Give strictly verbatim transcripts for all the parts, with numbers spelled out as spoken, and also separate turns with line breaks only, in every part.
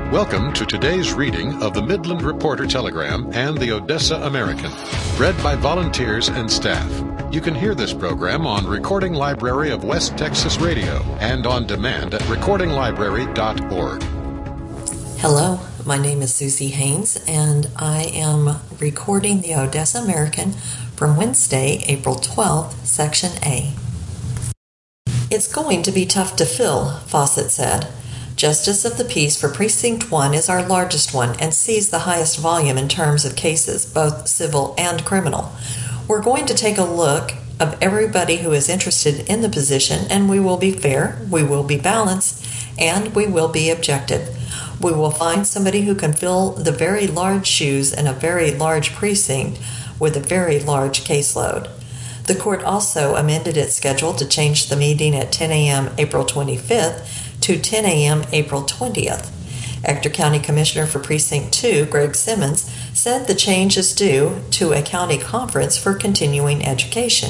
Welcome to today's reading of the Midland Reporter Telegram and the Odessa American, read by volunteers and staff. You can hear this program on Recording Library of West Texas Radio and on demand at recording library dot org.
Hello, my name is Susie Haynes, and I am recording the Odessa American from Wednesday, April twelfth, Section A. It's going to be tough to fill, Fawcett said. Justice of the Peace for Precinct one is our largest one and sees the highest volume in terms of cases, both civil and criminal. We're going to take a look of everybody who is interested in the position, and we will be fair, we will be balanced, and we will be objective. We will find somebody who can fill the very large shoes in a very large precinct with a very large caseload. The court also amended its schedule to change the meeting at ten a.m. April twenty-fifth to ten a.m. April twentieth. Ector County Commissioner for Precinct two, Greg Simmons, said the change is due to a county conference for continuing education.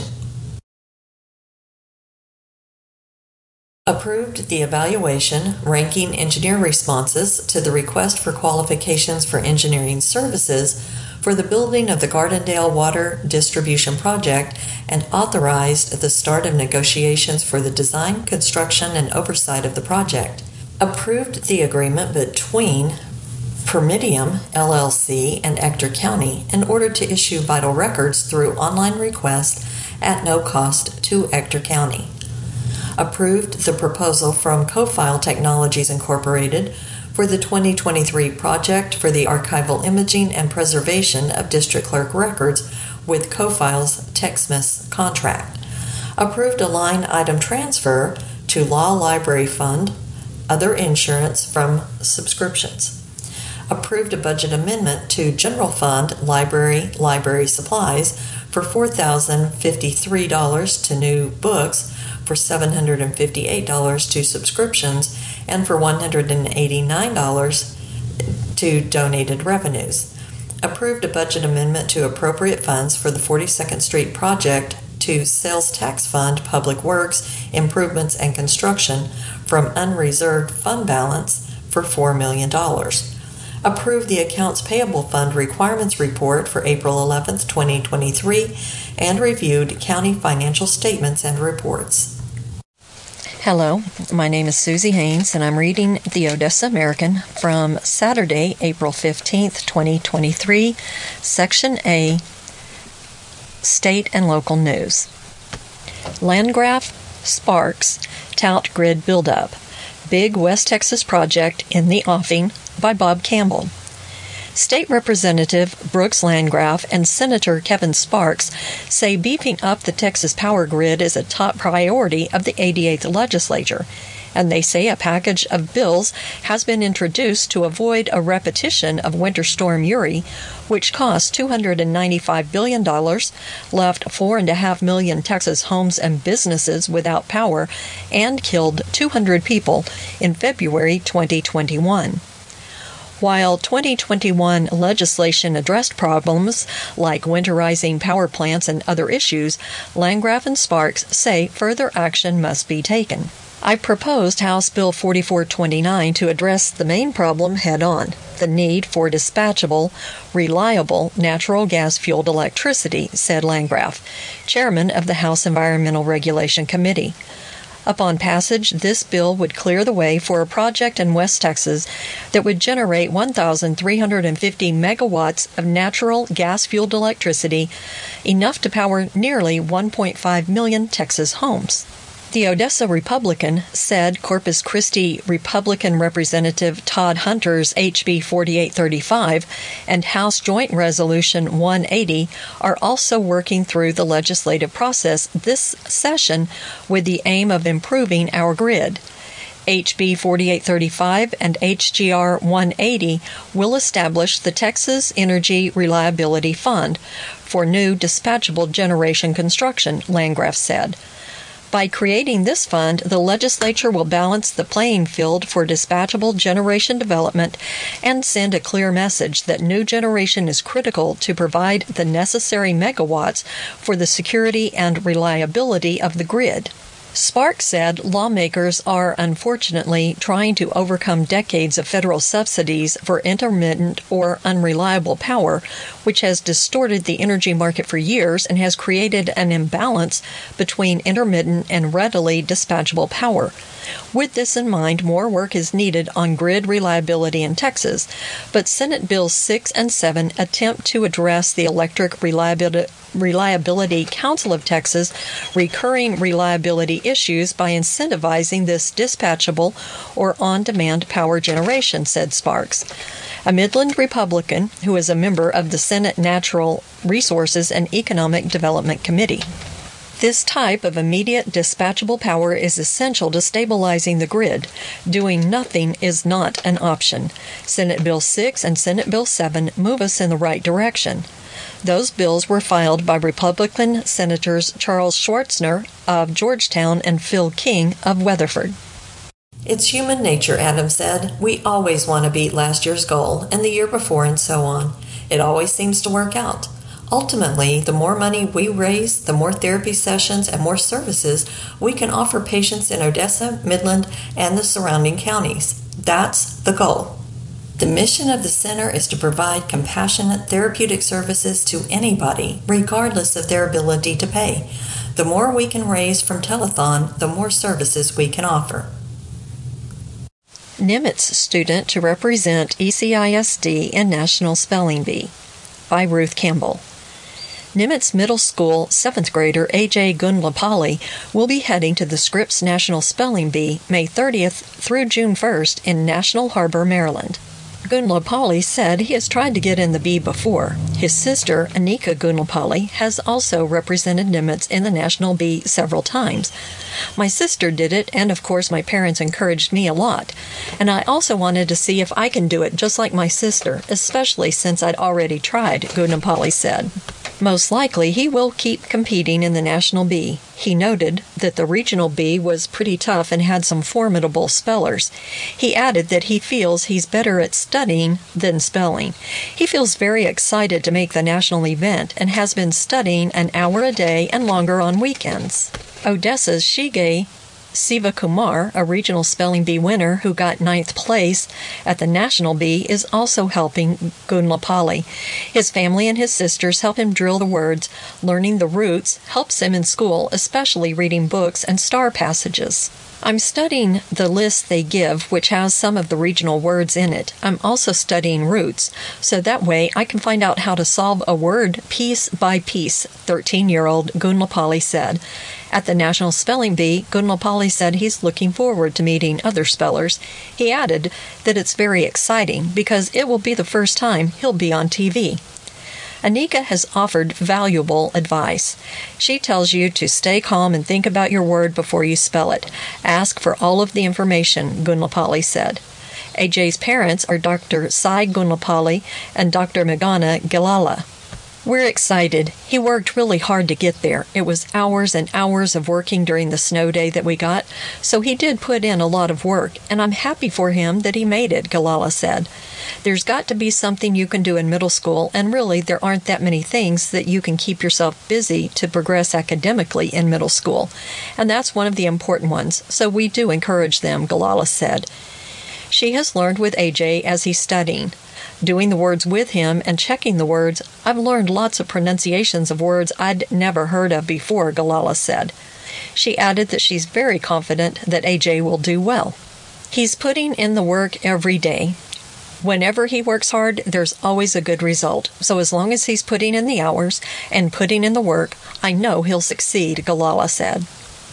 Approved the evaluation, ranking engineer responses to the request for qualifications for engineering services for the building of the Gardendale Water Distribution Project and authorized the start of negotiations for the design, construction, and oversight of the project. Approved the agreement between Permitium, L L C, and Ector County in order to issue vital records through online request at no cost to Ector County. Approved the proposal from CoFile Technologies Incorporated for the twenty twenty-three project for the archival imaging and preservation of district clerk records with CoFile's Techsmith contract. Approved a line item transfer to Law Library Fund, other insurance from subscriptions. Approved a budget amendment to General Fund Library Library Supplies for four thousand fifty-three dollars to new books, for seven hundred fifty-eight dollars to subscriptions, and for one hundred eighty-nine dollars to donated revenues. Approved a budget amendment to appropriate funds for the forty-second Street project to Sales Tax Fund, Public Works, Improvements, and Construction from unreserved fund balance for four million dollars. Approved the Accounts Payable Fund Requirements Report for April eleventh, twenty twenty-three, and reviewed county financial statements and reports.
Hello, my name is Susie Haynes, and I'm reading the Odessa American from Saturday, April fifteenth, twenty twenty-three, Section A, State and Local News. Landgraf Sparks tout grid buildup. Big West Texas project in the offing by Bob Campbell. State Representative Brooks Landgraf and Senator Kevin Sparks say beefing up the Texas power grid is a top priority of the eighty-eighth legislature, and they say a package of bills has been introduced to avoid a repetition of Winter Storm Uri, which cost two hundred ninety-five billion dollars, left four point five million Texas homes and businesses without power, and killed two hundred people in February twenty twenty-one. While twenty twenty-one legislation addressed problems like winterizing power plants and other issues, Landgraf and Sparks say further action must be taken. I proposed House Bill forty-four twenty-nine to address the main problem head-on, the need for dispatchable, reliable natural gas-fueled electricity, said Landgraf, chairman of the House Environmental Regulation Committee. Upon passage, this bill would clear the way for a project in West Texas that would generate one thousand three hundred fifty megawatts of natural gas-fueled electricity, enough to power nearly one point five million Texas homes. The Odessa Republican said Corpus Christi Republican Representative Todd Hunter's H B forty-eight thirty-five and House Joint Resolution one eighty are also working through the legislative process this session with the aim of improving our grid. H B forty-eight thirty-five and H G R one eighty will establish the Texas Energy Reliability Fund for new dispatchable generation construction, Landgraf said. By creating this fund, the legislature will balance the playing field for dispatchable generation development and send a clear message that new generation is critical to provide the necessary megawatts for the security and reliability of the grid. Sparks said lawmakers are unfortunately trying to overcome decades of federal subsidies for intermittent or unreliable power, which has distorted the energy market for years and has created an imbalance between intermittent and readily dispatchable power. With this in mind, more work is needed on grid reliability in Texas, but Senate Bills six and seven attempt to address the Electric Reliability, Reliability Council of Texas recurring reliability issues by incentivizing this dispatchable or on-demand power generation, said Sparks, a Midland Republican who is a member of the Senate Natural Resources and Economic Development Committee. This type of immediate dispatchable power is essential to stabilizing the grid. Doing nothing is not an option. Senate Bill six and Senate Bill seven move us in the right direction. Those bills were filed by Republican Senators Charles Schwartzner of Georgetown and Phil King of Weatherford.
It's human nature, Adams said. We always want to beat last year's goal and the year before and so on. It always seems to work out. Ultimately, the more money we raise, the more therapy sessions and more services we can offer patients in Odessa, Midland, and the surrounding counties. That's the goal. The mission of the center is to provide compassionate therapeutic services to anybody, regardless of their ability to pay. The more we can raise from telethon, the more services we can offer.
Nimitz student to represent E C I S D in National Spelling Bee, by Ruth Campbell. Nimitz Middle School seventh grader A J Gunlapalli will be heading to the Scripps National Spelling Bee May thirtieth through June first in National Harbor, Maryland. Gunlapalli said he has tried to get in the bee before. His sister, Anika Gunlapalli, has also represented Nimitz in the National Bee several times. My sister did it, and of course my parents encouraged me a lot. And I also wanted to see if I can do it just like my sister, especially since I'd already tried, Gunlapalli said. Most likely he will keep competing in the National Bee. He noted that the regional bee was pretty tough and had some formidable spellers. He added that he feels he's better at studying than spelling. He feels very excited to make the national event and has been studying an hour a day and longer on weekends. Odessa's Shige Sivakumar, a regional spelling bee winner who got ninth place at the National Bee, is also helping Gunlapalli. His family and his sisters help him drill the words. Learning the roots helps him in school, especially reading books and star passages. I'm studying the list they give, which has some of the regional words in it. I'm also studying roots, so that way I can find out how to solve a word piece by piece, thirteen-year-old Gunlapalli said. At the National Spelling Bee, Gunlapalli said he's looking forward to meeting other spellers. He added that it's very exciting because it will be the first time he'll be on T V. Anika has offered valuable advice. She tells you to stay calm and think about your word before you spell it. Ask for all of the information, Gunlapalli said. A J's parents are Doctor Sai Gunlapalli and Doctor Megana Gilala. We're excited. He worked really hard to get there. It was hours and hours of working during the snow day that we got, so he did put in a lot of work, and I'm happy for him that he made it, Gilala said. There's got to be something you can do in middle school, and really there aren't that many things that you can keep yourself busy to progress academically in middle school, and that's one of the important ones, so we do encourage them, Gilala said. She has learned with A J as he's studying. Doing the words with him and checking the words, I've learned lots of pronunciations of words I'd never heard of before, Gilala said. She added that she's very confident that A J will do well. He's putting in the work every day. Whenever he works hard, there's always a good result. So as long as he's putting in the hours and putting in the work, I know he'll succeed, Gilala said.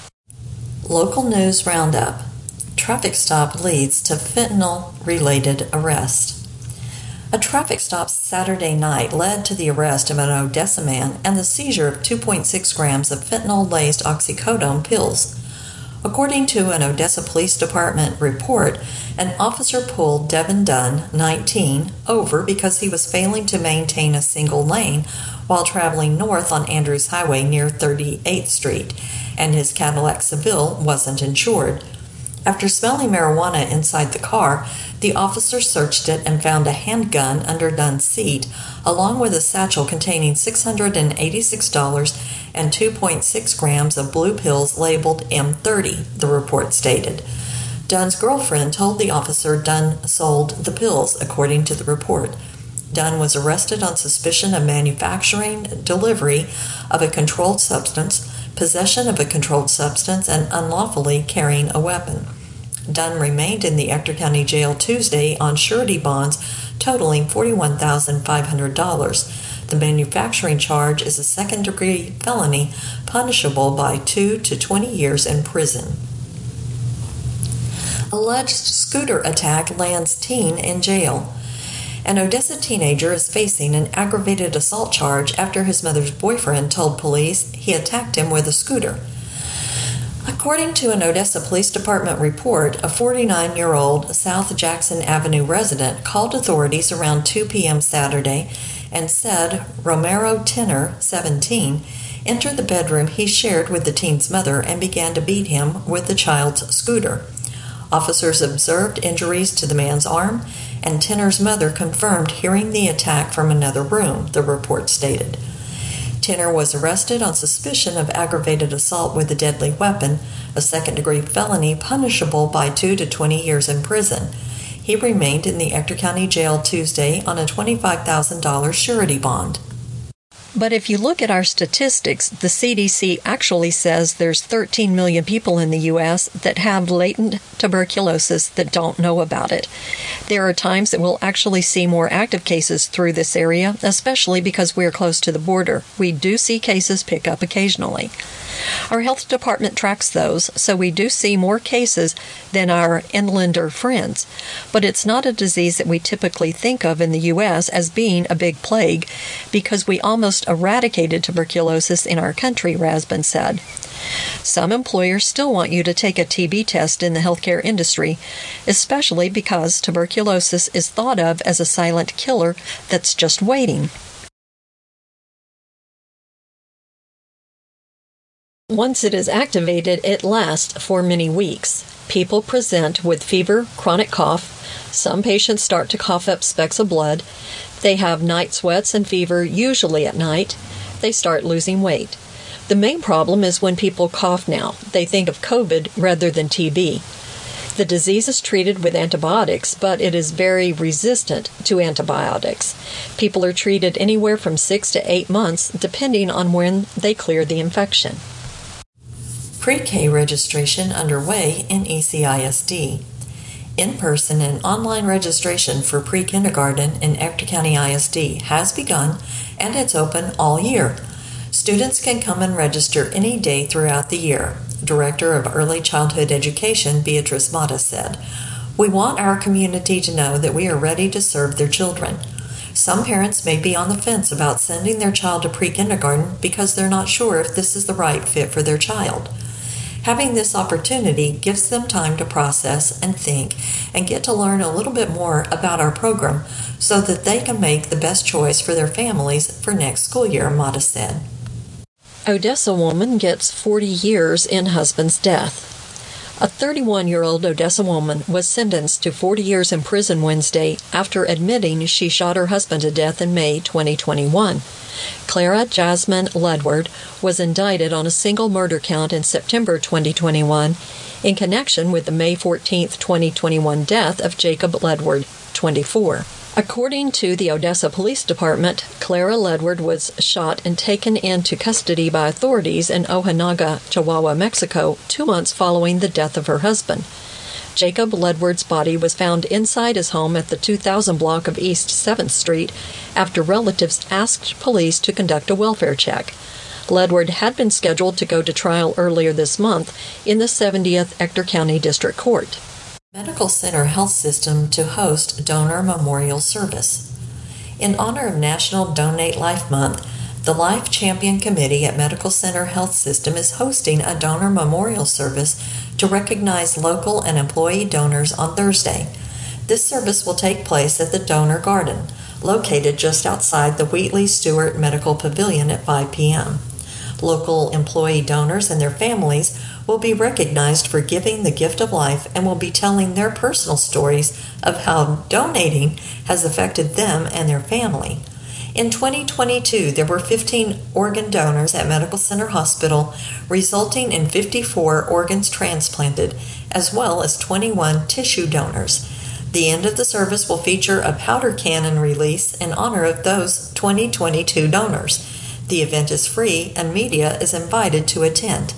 Local News Roundup. Traffic stop leads to fentanyl-related arrest. A traffic stop Saturday night led to the arrest of an Odessa man and the seizure of two point six grams of fentanyl-laced oxycodone pills. According to an Odessa Police Department report, an officer pulled Devin Dunn, nineteen, over because he was failing to maintain a single lane while traveling north on Andrews Highway near thirty-eighth Street, and his Cadillac Seville wasn't insured. After smelling marijuana inside the car, The officer searched it and found a handgun under Dunn's seat, along with a satchel containing six hundred eighty-six dollars and two point six grams of blue pills labeled M thirty, the report stated. Dunn's girlfriend told the officer Dunn sold the pills, according to the report. Dunn was arrested on suspicion of manufacturing, delivery of a controlled substance, possession of a controlled substance, and unlawfully carrying a weapon. Dunn remained in the Ector County Jail Tuesday on surety bonds totaling forty-one thousand five hundred dollars. The manufacturing charge is a second-degree felony punishable by two to twenty years in prison. Alleged scooter attack lands teen in jail. An Odessa teenager is facing an aggravated assault charge after his mother's boyfriend told police he attacked him with a scooter. According to an Odessa Police Department report, a forty-nine-year-old South Jackson Avenue resident called authorities around two p.m. Saturday and said Romero Tenor, seventeen, entered the bedroom he shared with the teen's mother and began to beat him with the child's scooter. Officers observed injuries to the man's arm, and Tenor's mother confirmed hearing the attack from another room, the report stated. Tenor was arrested on suspicion of aggravated assault with a deadly weapon, a second-degree felony punishable by two to twenty years in prison. He remained in the Ector County Jail Tuesday on a twenty-five thousand dollars surety bond.
But if you look at our statistics, the C D C actually says there's thirteen million people in the U S that have latent tuberculosis that don't know about it. There are times that we'll actually see more active cases through this area, especially because we're close to the border. We do see cases pick up occasionally. Our health department tracks those, so we do see more cases than our inlander friends. But it's not a disease that we typically think of in the U S as being a big plague, because we almost eradicated tuberculosis in our country, Rasbin said. Some employers still want you to take a T B test in the healthcare industry, especially because tuberculosis is thought of as a silent killer that's just waiting. Once it is activated, it lasts for many weeks. People present with fever, chronic cough. Some patients start to cough up specks of blood. They have night sweats and fever, usually at night. They start losing weight. The main problem is when people cough now. They think of COVID rather than T B. The disease is treated with antibiotics, but it is very resistant to antibiotics. People are treated anywhere from six to eight months, depending on when they clear the infection.
Pre-K registration underway in E C I S D. In-person and online registration for pre-kindergarten in Ector County I S D has begun, and it's open all year. Students can come and register any day throughout the year. Director of Early Childhood Education, Beatrice Mata, said, "We want our community to know that we are ready to serve their children. Some parents may be on the fence about sending their child to pre-kindergarten because they're not sure if this is the right fit for their child. Having this opportunity gives them time to process and think and get to learn a little bit more about our program so that they can make the best choice for their families for next school year," Mata said.
Odessa woman gets forty years in husband's death. A thirty-one-year-old Odessa woman was sentenced to forty years in prison Wednesday after admitting she shot her husband to death in May twenty twenty-one. Clara Jasmine Ledward was indicted on a single murder count in September twenty twenty-one in connection with the May fourteenth, twenty twenty-one death of Jacob Ledward, twenty-four. According to the Odessa Police Department, Clara Ledward was shot and taken into custody by authorities in Ojinaga, Chihuahua, Mexico, two months following the death of her husband. Jacob Ledward's body was found inside his home at the two thousand block of East seventh Street after relatives asked police to conduct a welfare check. Ledward had been scheduled to go to trial earlier this month in the seventieth Ector County District Court.
Medical Center Health System to host donor memorial service. In honor of National Donate Life Month, the Life Champion Committee at Medical Center Health System is hosting a donor memorial service to recognize local and employee donors on Thursday. This service will take place at the Donor Garden, located just outside the Wheatley Stewart Medical Pavilion at five p.m. Local employee donors and their families will be recognized for giving the gift of life and will be telling their personal stories of how donating has affected them and their family. In twenty twenty-two, there were fifteen organ donors at Medical Center Hospital, resulting in fifty-four organs transplanted, as well as twenty-one tissue donors. The end of the service will feature a powder cannon release in honor of those twenty twenty-two donors. The event is free and media is invited to attend.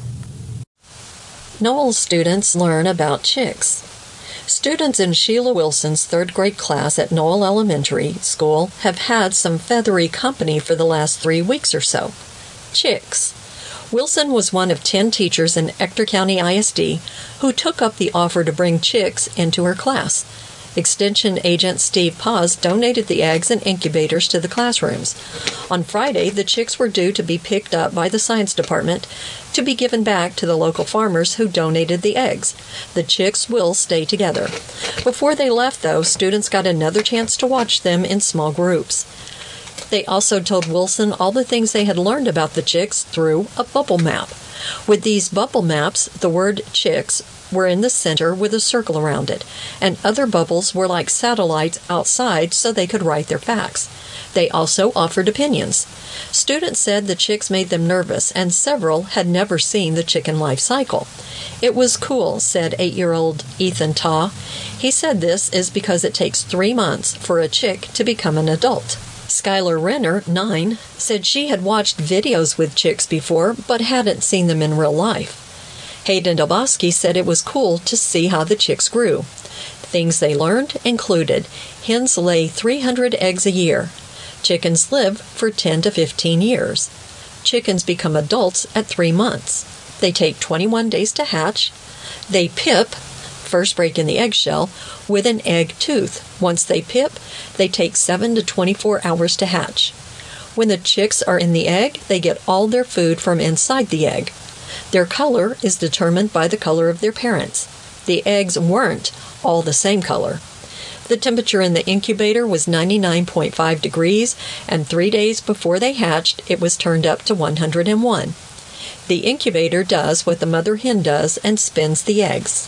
Noel students learn about chicks. Students in Sheila Wilson's third grade class at Noel Elementary School have had some feathery company for the last three weeks or so. Chicks. Wilson was one of ten teachers in Ector County I S D who took up the offer to bring chicks into her class. Extension agent Steve Paz donated the eggs and incubators to the classrooms. On Friday, the chicks were due to be picked up by the science department to be given back to the local farmers who donated the eggs. The chicks will stay together. Before they left, though, students got another chance to watch them in small groups. They also told Wilson all the things they had learned about the chicks through a bubble map. With these bubble maps, the word chicks were in the center with a circle around it, and other bubbles were like satellites outside so they could write their facts. They also offered opinions. Students said the chicks made them nervous, and several had never seen the chicken life cycle. It was cool, said eight-year-old Ethan Taw. He said this is because it takes three months for a chick to become an adult. Skylar Renner, nine, said she had watched videos with chicks before, but hadn't seen them in real life. Hayden Dobosky said it was cool to see how the chicks grew. Things they learned included hens lay three hundred eggs a year. Chickens live for ten to fifteen years. Chickens become adults at three months. They take twenty-one days to hatch. They pip, first break in the eggshell, with an egg tooth. Once they pip, they take seven to twenty-four hours to hatch. When the chicks are in the egg, they get all their food from inside the egg. Their color is determined by the color of their parents. The eggs weren't all the same color. The temperature in the incubator was ninety-nine point five degrees, and three days before they hatched, it was turned up to one hundred one. The incubator does what the mother hen does and spins the eggs.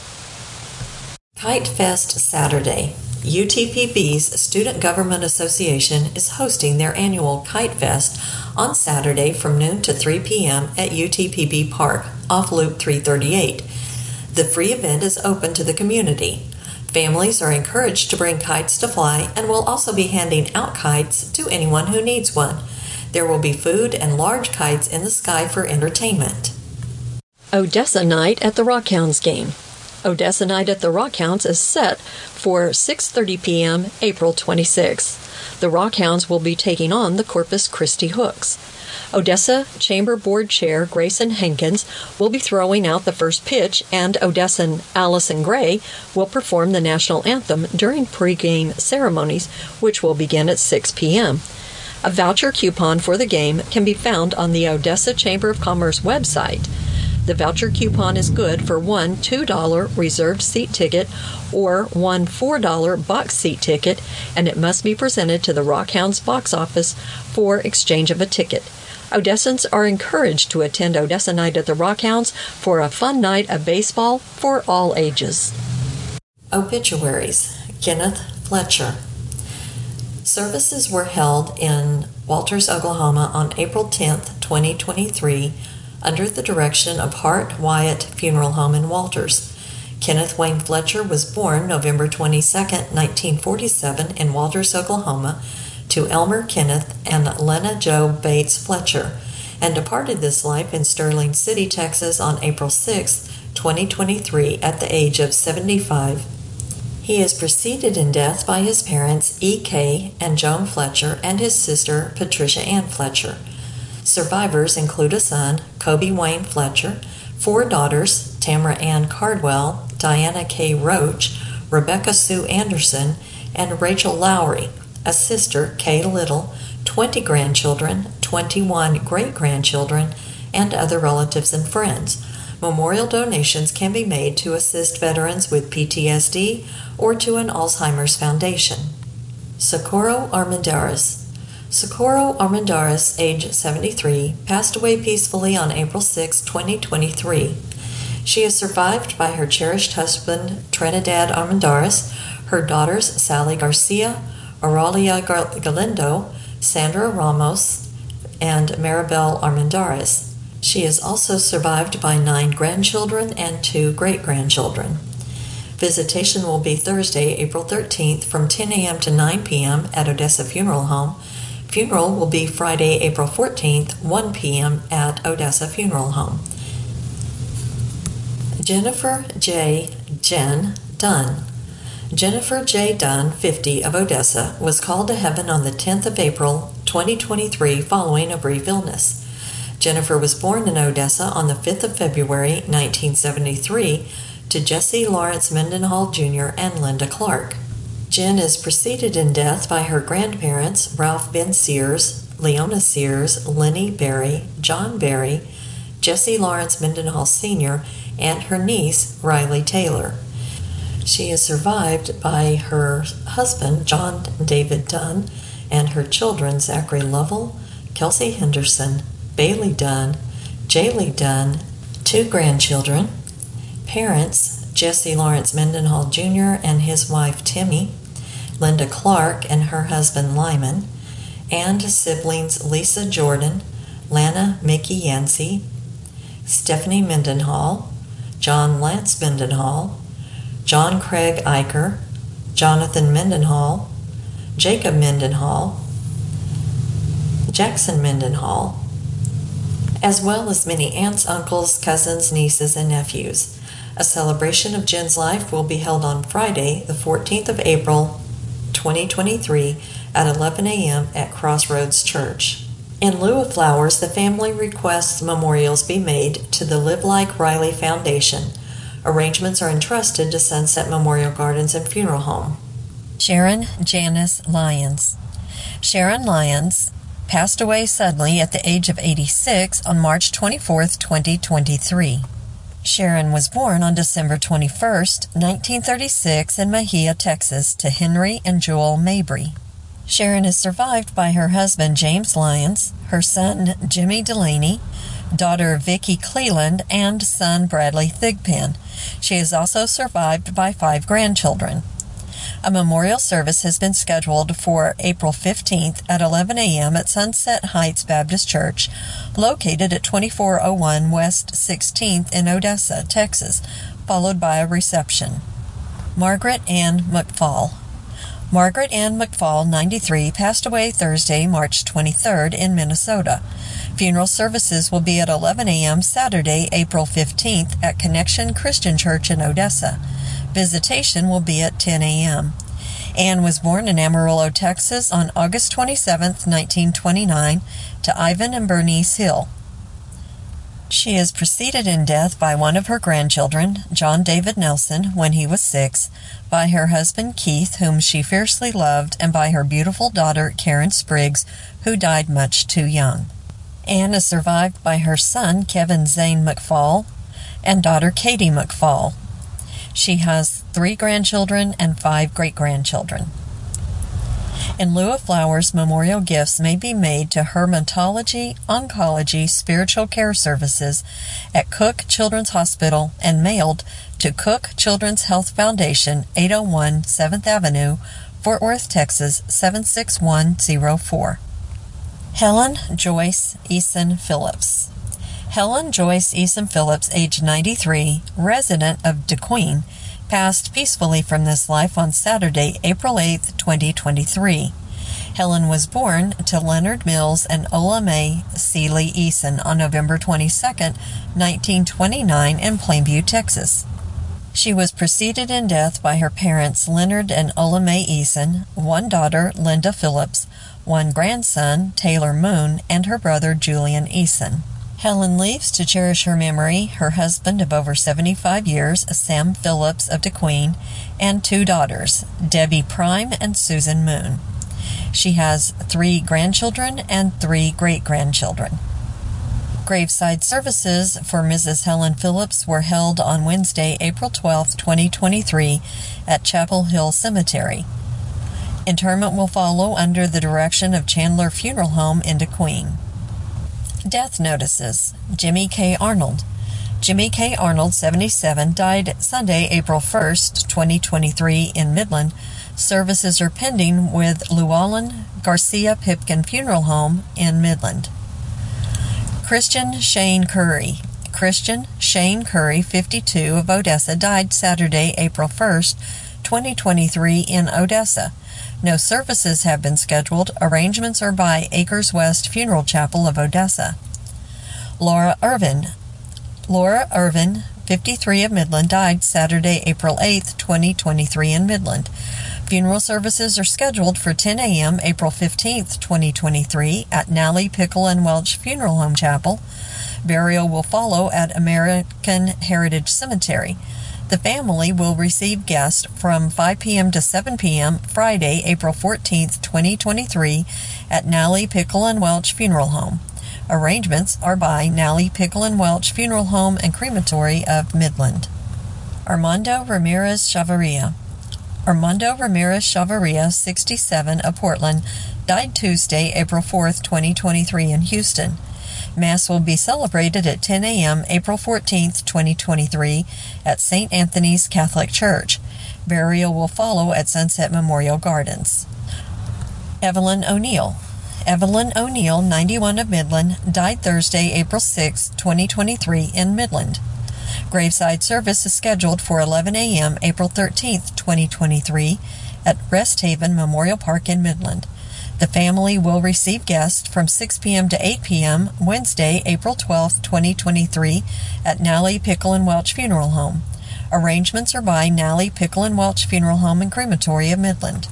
Kite Fest Saturday. U T P B's Student Government Association is hosting their annual Kite Fest on Saturday from noon to three p.m. at U T P B Park, off Loop three thirty-eight. The free event is open to the community. Families are encouraged to bring kites to fly and will also be handing out kites to anyone who needs one. There will be food and large kites in the sky for entertainment.
Odessa Night at the Rockhounds game. Odessa Night at the Rockhounds is set for six thirty p.m. April twenty-sixth. The Rockhounds will be taking on the Corpus Christi Hooks. Odessa Chamber Board Chair Grayson Hankins will be throwing out the first pitch, and Odessan Allison Gray will perform the national anthem during pregame ceremonies, which will begin at six p.m. A voucher coupon for the game can be found on the Odessa Chamber of Commerce website. The voucher coupon is good for one two dollar reserved seat ticket or one four dollar box seat ticket, and it must be presented to the Rockhounds box office for exchange of a ticket. Odessans are encouraged to attend Odessa Night at the Rockhounds for a fun night of baseball for all ages.
Obituaries. Kenneth Fletcher. Services were held in Walters, Oklahoma on April tenth, twenty twenty-three, under the direction of Hart Wyatt Funeral Home in Walters. Kenneth Wayne Fletcher was born November twenty-second, nineteen forty-seven in Walters, Oklahoma, to Elmer Kenneth and Lena Jo Bates Fletcher, and departed this life in Sterling City, Texas on April sixth, twenty twenty-three at the age of seventy-five. He is preceded in death by his parents E K and Joan Fletcher and his sister Patricia Ann Fletcher. Survivors include a son, Kobe Wayne Fletcher, four daughters, Tamara Ann Cardwell, Diana K. Roach, Rebecca Sue Anderson, and Rachel Lowry, a sister, Kay Little, twenty grandchildren, twenty-one great-grandchildren, and other relatives and friends. Memorial donations can be made to assist veterans with P T S D or to an Alzheimer's Foundation. Socorro Armendariz. Socorro Armendariz, age seventy-three, passed away peacefully on April sixth, twenty twenty-three. She is survived by her cherished husband, Trinidad Armendariz, her daughters, Sally Garcia, Auralia Galindo, Sandra Ramos, and Maribel Armendariz. She is also survived by nine grandchildren and two great-grandchildren. Visitation will be Thursday, April thirteenth from ten a.m. to nine p.m. at Odessa Funeral Home. Funeral will be Friday, April fourteenth, one p.m. at Odessa Funeral Home. Jennifer J. Jen Dunn. Jennifer J. Dunn, fifty, of Odessa, was called to heaven on the tenth of April, twenty twenty-three, following a brief illness. Jennifer was born in Odessa on the fifth of February, nineteen seventy-three, to Jesse Lawrence Mendenhall Junior and Linda Clark. Jen is preceded in death by her grandparents, Ralph Ben Sears, Leona Sears, Lenny Berry, John Berry, Jesse Lawrence Mendenhall Senior, and her niece, Riley Taylor. She is survived by her husband, John David Dunn, and her children, Zachary Lovell, Kelsey Henderson, Bailey Dunn, Jaylee Dunn, two grandchildren, parents, Jesse Lawrence Mendenhall Junior and his wife Timmy, Linda Clark and her husband Lyman, and siblings Lisa Jordan, Lana Mickey Yancey, Stephanie Mendenhall, John Lance Mendenhall, John Craig Eicher, Jonathan Mendenhall, Jacob Mendenhall, Jackson Mendenhall, as well as many aunts, uncles, cousins, nieces, and nephews. A celebration of Jen's life will be held on Friday, the fourteenth of April, twenty twenty-three, at eleven a.m. at Crossroads Church. In lieu of flowers, the family requests memorials be made to the Live Like Riley Foundation. Arrangements are entrusted to Sunset Memorial Gardens and Funeral Home.
Sharon Janice Lyons. Sharon Lyons passed away suddenly at the age of eighty-six on March twenty-fourth, twenty twenty-three. Sharon was born on December twenty-first, nineteen thirty-six in Mejia, Texas, to Henry and Joel Mabry. Sharon is survived by her husband James Lyons, her son Jimmy Delaney, daughter Vicki Cleland, and son Bradley Thigpen. She is also survived by five grandchildren. A memorial service has been scheduled for April fifteenth at eleven a.m. at Sunset Heights Baptist Church, located at twenty-four oh one West sixteenth in Odessa, Texas, followed by a reception. Margaret Ann McFall. Margaret Ann McFall, ninety-three, passed away Thursday, March twenty-third in Minnesota. Funeral services will be at eleven a.m. Saturday, April fifteenth at Connection Christian Church in Odessa. Visitation will be at ten a.m. Ann was born in Amarillo, Texas on August twenty-seventh, nineteen twenty-nine, to Ivan and Bernice Hill. She is preceded in death by one of her grandchildren, John David Nelson, when he was six, by her husband Keith, whom she fiercely loved, and by her beautiful daughter Karen Spriggs, who died much too young. Ann is survived by her son Kevin Zane McFall and daughter Katie McFall. She has three grandchildren and five great-grandchildren. In lieu of flowers, memorial gifts may be made to Hermatology, Oncology, Spiritual Care Services at Cook Children's Hospital and mailed to Cook Children's Health Foundation, eight oh one seventh Avenue, Fort Worth, Texas, seven six one zero four. Helen Joyce Eason Phillips. Helen Joyce Eason Phillips, age ninety-three, resident of DeQueen, passed peacefully from this life on Saturday, April eighth, twenty twenty-three. Helen was born to Leonard Mills and Ola Mae Seeley Eason on November twenty-second, nineteen twenty-nine in Plainview, Texas. She was preceded in death by her parents Leonard and Ola Mae Eason, one daughter, Linda Phillips, one grandson, Taylor Moon, and her brother, Julian Eason. Helen leaves to cherish her memory her husband of over seventy-five years, Sam Phillips of DeQueen, and two daughters, Debbie Prime and Susan Moon. She has three grandchildren and three great-grandchildren. Graveside services for Missus Helen Phillips were held on Wednesday, April twelfth, twenty twenty-three at Chapel Hill Cemetery. Interment will follow under the direction of Chandler Funeral Home in DeQueen. Death notices. Jimmy K. Arnold.
Jimmy K. Arnold, seventy-seven, died Sunday, April first, twenty twenty-three in Midland. Services are pending with Llewellyn Garcia Pipkin Funeral Home in Midland. Christian Shane Curry. Christian Shane Curry, fifty-two, of Odessa, died Saturday, April first, twenty twenty-three in Odessa. No services have been scheduled. Arrangements are by Acres West Funeral Chapel of Odessa. Laura Irvin. Laura Irvin, fifty-three, of Midland, died Saturday, April eighth, twenty twenty-three in Midland. Funeral services are scheduled for ten a.m. April fifteenth, twenty twenty-three at Nally Pickle and Welch Funeral Home Chapel. Burial will follow at American Heritage Cemetery. The family will receive guests from five p.m. to seven p.m. Friday, April fourteenth, twenty twenty-three at Nally Pickle and Welch Funeral Home. Arrangements are by Nally Pickle and Welch Funeral Home and Crematory of Midland. Armando Ramirez Chavarria. Armando Ramirez Chavarria, sixty-seven, of Portland, died Tuesday, April fourth, twenty twenty-three in Houston. Mass will be celebrated at ten a.m. April fourteenth, twenty twenty-three at Saint Anthony's Catholic Church. Burial will follow at Sunset Memorial Gardens. Evelyn O'Neill. Evelyn O'Neill, ninety-one, of Midland, died Thursday, April sixth, twenty twenty-three in Midland. Graveside service is scheduled for eleven a.m. April thirteenth, twenty twenty-three at Rest Haven Memorial Park in Midland. The family will receive guests from six p.m. to eight p.m. Wednesday, April twelfth, twenty twenty-three at Nally Pickle and Welch Funeral Home. Arrangements are by Nally Pickle and Welch Funeral Home and Crematory of Midland.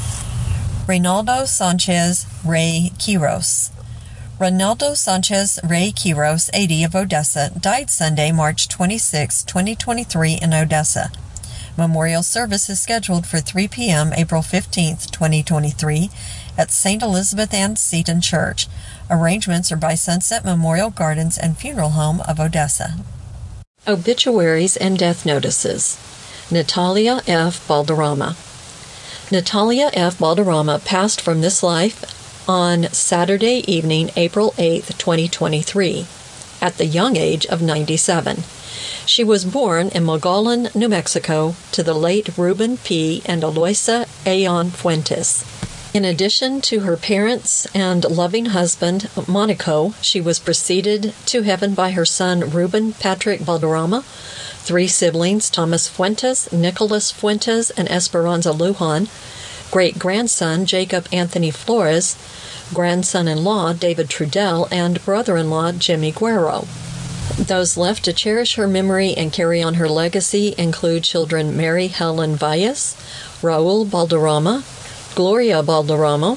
Reynaldo Sanchez Ray Quiros. Reynaldo Sanchez Ray Quiros, eighty, of Odessa, died Sunday, March twenty-sixth, twenty twenty-three in Odessa. Memorial service is scheduled for three p.m. April fifteenth, twenty twenty-three at Saint Elizabeth Ann Seton Church. Arrangements are by Sunset Memorial Gardens and Funeral Home of Odessa. Obituaries and death notices. Natalia F. Balderrama. Natalia F. Balderrama passed from this life on Saturday evening, April eighth, twenty twenty-three, at the young age of ninety-seven. She was born in Mogollon, New Mexico, to the late Reuben P. and Eloisa Ayon Fuentes. In addition to her parents and loving husband, Monaco, she was preceded to heaven by her son, Reuben Patrick Balderrama, three siblings, Thomas Fuentes, Nicholas Fuentes, and Esperanza Lujan, great-grandson, Jacob Anthony Flores, grandson-in-law, David Trudell, and brother-in-law, Jimmy Guerrero. Those left to cherish her memory and carry on her legacy include children Mary Helen Valles, Raul Balderrama, Gloria Balderrama,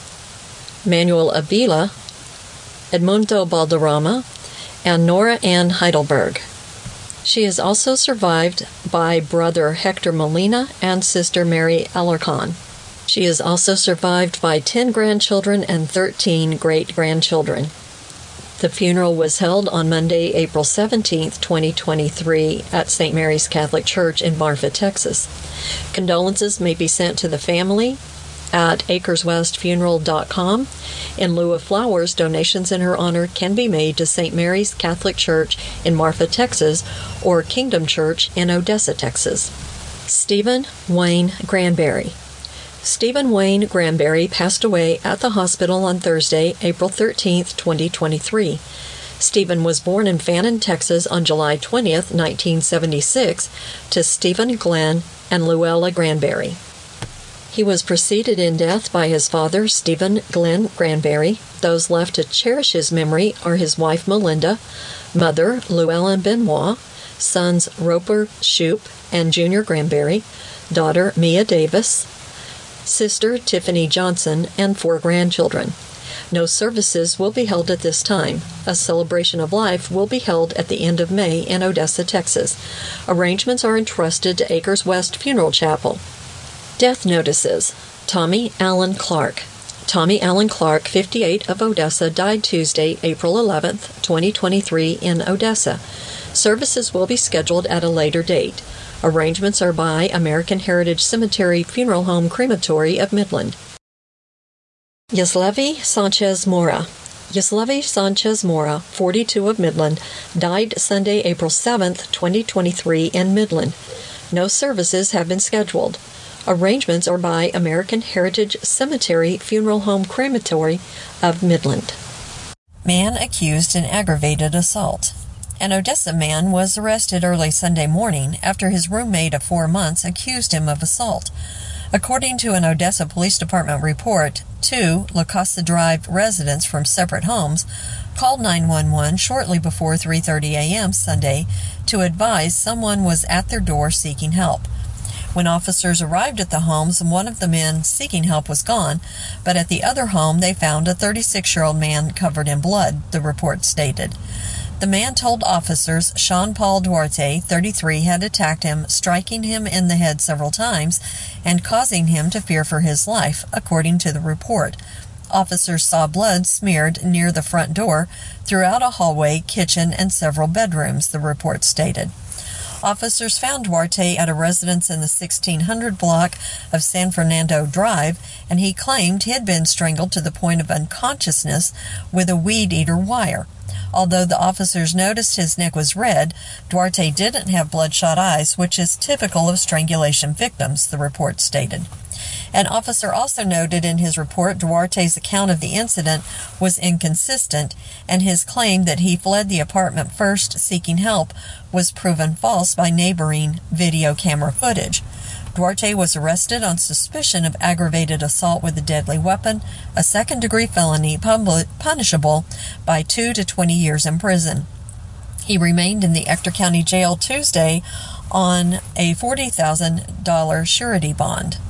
Manuel Avila, Edmundo Balderrama, and Nora Ann Heidelberg. She is also survived by brother Hector Molina and sister Mary Alarcon. She is also survived by ten grandchildren and thirteen great-grandchildren. The funeral was held on Monday, April seventeenth, twenty twenty-three at Saint Mary's Catholic Church in Marfa, Texas. Condolences may be sent to the family at acres west funeral dot com. In lieu of flowers, donations in her honor can be made to Saint Mary's Catholic Church in Marfa, Texas, or Kingdom Church in Odessa, Texas. Stephen Wayne Granberry. Stephen Wayne Granberry passed away at the hospital on Thursday, April thirteenth, twenty twenty-three. Stephen was born in Fannin, Texas on July twentieth, nineteen seventy-six, to Stephen Glenn and Luella Granberry. He was preceded in death by his father, Stephen Glenn Granberry. Those left to cherish his memory are his wife, Melinda, mother, Llewellyn Benoit, sons, Roper Shoup and Junior Granberry, daughter, Mia Davis, sister, Tiffany Johnson, and four grandchildren. No services will be held at this time. A celebration of life will be held at the end of May in Odessa, Texas. Arrangements are entrusted to Acres West Funeral Chapel. Death notices. Tommy Allen Clark. Tommy Allen Clark, fifty-eight, of Odessa, died Tuesday, April eleventh, twenty twenty-three in Odessa. Services will be scheduled at a later date. Arrangements are by American Heritage Cemetery Funeral Home Crematory of Midland. Yaslevi Sanchez Mora.
Yaslevi Sanchez Mora, forty-two, of Midland, died Sunday, April seventh, twenty twenty-three, in Midland. No services have been scheduled. Arrangements are by American Heritage Cemetery Funeral Home Crematory of Midland. Man accused in aggravated assault. An Odessa man was arrested early Sunday morning after his roommate of four months accused him of assault. According to an Odessa Police Department report, two La Casa Drive residents from separate homes called nine one one shortly before three thirty a.m. Sunday to advise someone was at their door seeking help. When officers arrived at the homes, one of the men seeking help was gone, but at the other home they found a thirty-six-year-old man covered in blood, the report stated. The man told officers Sean Paul Duarte, thirty-three, had attacked him, striking him in the head several times and causing him to fear for his life, according to the report. Officers saw blood smeared near the front door, throughout a hallway, kitchen, and several bedrooms, the report stated. Officers found Duarte at a residence in the sixteen hundred block of San Fernando Drive, and he claimed he had been strangled to the point of unconsciousness with a weed-eater wire. Although the officers noticed his neck was red, Duarte didn't have bloodshot eyes, which is typical of strangulation victims, the report stated. An officer also noted in his report Duarte's account of the incident was inconsistent, and his claim that he fled the apartment first seeking help was proven false by neighboring video camera footage. Duarte was arrested on suspicion of aggravated assault with a deadly weapon, a second-degree felony punishable by two to twenty years in prison. He remained in the Ector County Jail Tuesday on a forty thousand dollars surety bond.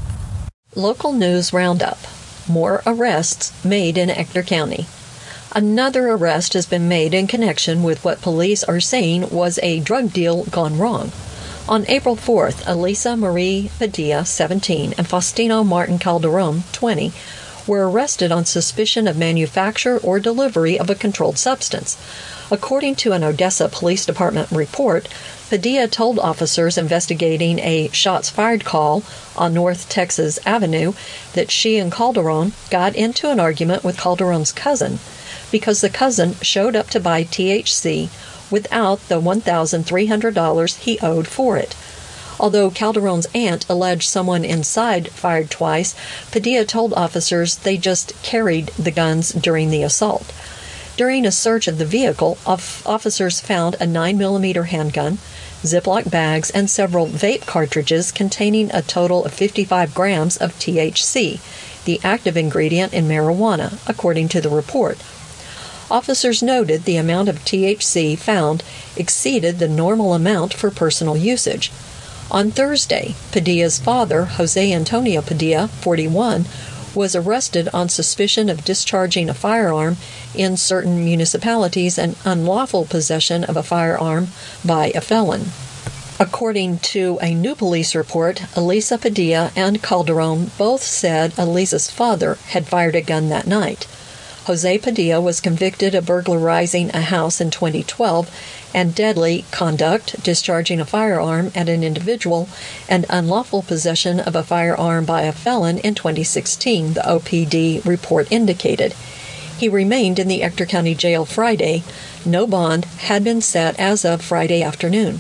Local News Roundup. More arrests made in Ector County. Another arrest has been made in connection with what police are saying was a drug deal gone wrong. On April fourth, Elisa Marie Padilla, seventeen, and Faustino Martin Calderon, twenty, were arrested on suspicion of manufacture or delivery of a controlled substance. According to an Odessa Police Department report, Padilla told officers investigating a shots-fired call on North Texas Avenue that she and Calderon got into an argument with Calderon's cousin because the cousin showed up to buy T H C without the one thousand three hundred dollars he owed for it. Although Calderon's aunt alleged someone inside fired twice, Padilla told officers they just carried the guns during the assault. During a search of the vehicle, officers found a nine millimeter handgun, Ziploc bags, and several vape cartridges containing a total of fifty-five grams of T H C, the active ingredient in marijuana, according to the report. Officers noted the amount of T H C found exceeded the normal amount for personal usage. On Thursday, Padilla's father, Jose Antonio Padilla, forty-one, was arrested on suspicion of discharging a firearm in certain municipalities and unlawful possession of a firearm by a felon. According to a new police report, Elisa Padilla and Calderon both said Elisa's father had fired a gun that night. Jose Padilla was convicted of burglarizing a house in twenty twelve and deadly conduct, discharging a firearm at an individual, and unlawful possession of a firearm by a felon in twenty sixteen, the O P D report indicated. He remained in the Ector County Jail Friday. No bond had been set as of Friday afternoon.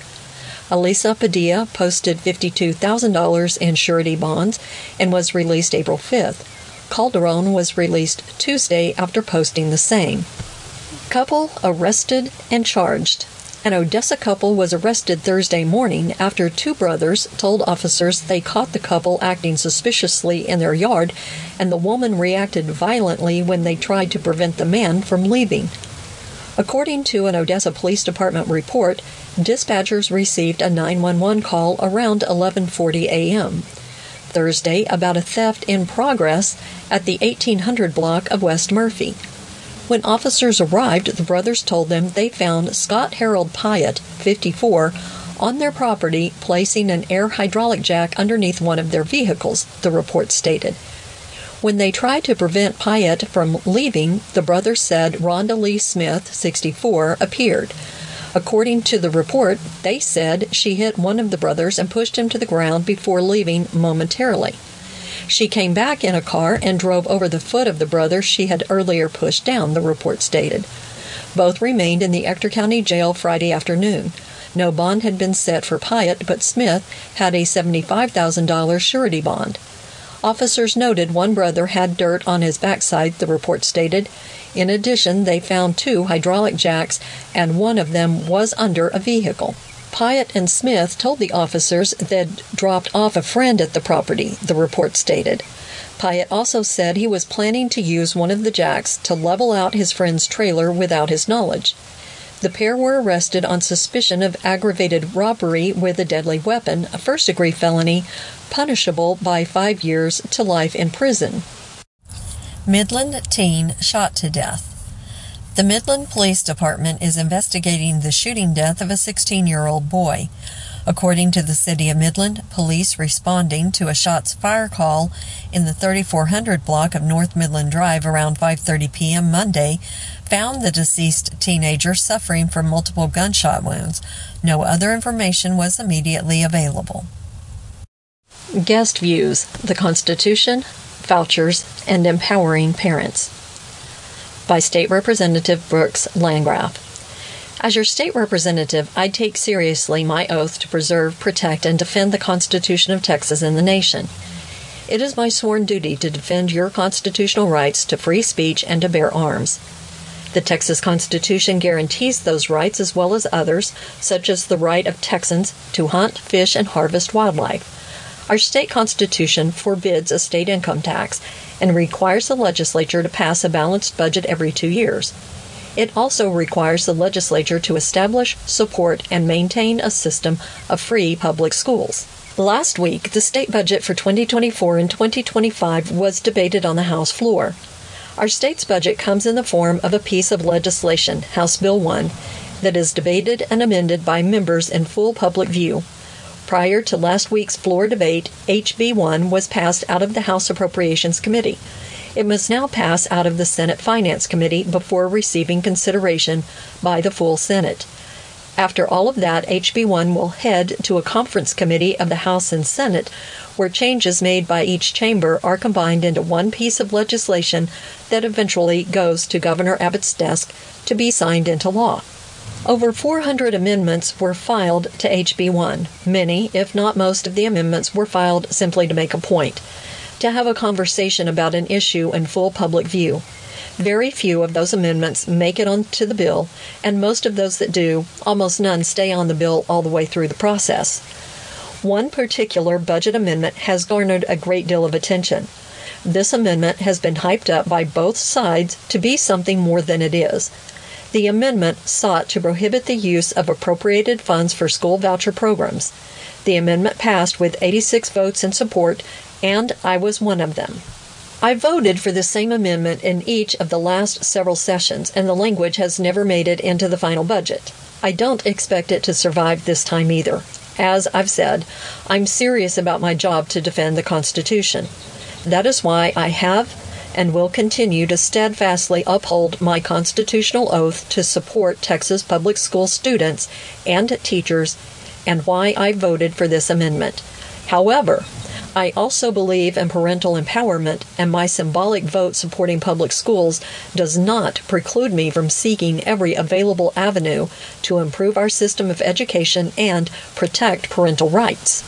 Elisa Padilla posted fifty-two thousand dollars in surety bonds and was released April fifth. Calderon was released Tuesday after posting the same. Couple arrested and charged. An Odessa couple was arrested Thursday morning after two brothers told officers they caught the couple acting suspiciously in their yard, and the woman reacted violently when they tried to prevent the man from leaving. According to an Odessa Police Department report, dispatchers received a nine one one call around eleven forty a.m. Thursday about a theft in progress at the eighteen hundred block of West Murphy. When officers arrived, the brothers told them they found Scott Harold Pyatt, fifty-four, on their property placing an air hydraulic jack underneath one of their vehicles, the report stated. When they tried to prevent Pyatt from leaving, the brothers said Rhonda Lee Smith, sixty-four, appeared. According to the report, they said she hit one of the brothers and pushed him to the ground before leaving momentarily. She came back in a car and drove over the foot of the brother she had earlier pushed down, the report stated. Both remained in the Ector County Jail Friday afternoon. No bond had been set for Pyatt, but Smith had a seventy-five thousand dollars surety bond. Officers noted one brother had dirt on his backside, the report stated. In addition, they found two hydraulic jacks, and one of them was under a vehicle. Pyatt and Smith told the officers they'd dropped off a friend at the property, the report stated. Pyatt also said he was planning to use one of the jacks to level out his friend's trailer without his knowledge. The pair were arrested on suspicion of aggravated robbery with a deadly weapon, a first-degree felony, punishable by five years to life in prison.
Midland teen shot to death. The Midland Police Department is investigating the shooting death of a sixteen-year-old boy. According to the City of Midland, police responding to a shots fire call in the thirty-four hundred block of North Midland Drive around five thirty p.m. Monday found the deceased teenager suffering from multiple gunshot wounds. No other information was immediately available.
Guest views: the Constitution, vouchers, and empowering parents. By State Representative Brooks Landgraf. As your state representative, I take seriously my oath to preserve, protect, and defend the Constitution of Texas and the nation. It is my sworn duty to defend your constitutional rights to free speech and to bear arms. The Texas Constitution guarantees those rights as well as others, such as the right of Texans to hunt, fish, and harvest wildlife. Our state constitution forbids a state income tax and requires the legislature to pass a balanced budget every two years. It also requires the legislature to establish, support, and maintain a system of free public schools. Last week, the state budget for twenty twenty-four and twenty twenty-five was debated on the House floor. Our state's budget comes in the form of a piece of legislation, House Bill one, that is debated and amended by members in full public view. Prior to last week's floor debate, H B one was passed out of the House Appropriations Committee. It must now pass out of the Senate Finance Committee before receiving consideration by the full Senate. After all of that, H B one will head to a conference committee of the House and Senate, where changes made by each chamber are combined into one piece of legislation that eventually goes to Governor Abbott's desk to be signed into law. Over four hundred amendments were filed to H B one. Many, if not most, of the amendments were filed simply to make a point, to have a conversation about an issue in full public view. Very few of those amendments make it onto the bill, and most of those that do, almost none stay on the bill all the way through the process. One particular budget amendment has garnered a great deal of attention. This amendment has been hyped up by both sides to be something more than it is. The amendment sought to prohibit the use of appropriated funds for school voucher programs. The amendment passed with eighty-six votes in support, and I was one of them. I voted for the same amendment in each of the last several sessions, and the language has never made it into the final budget. I don't expect it to survive this time either. As I've said, I'm serious about my job to defend the Constitution. That is why I have and will continue to steadfastly uphold my constitutional oath to support Texas public school students and teachers, and why I voted for this amendment. However, I also believe in parental empowerment, and my symbolic vote supporting public schools does not preclude me from seeking every available avenue to improve our system of education and protect parental rights.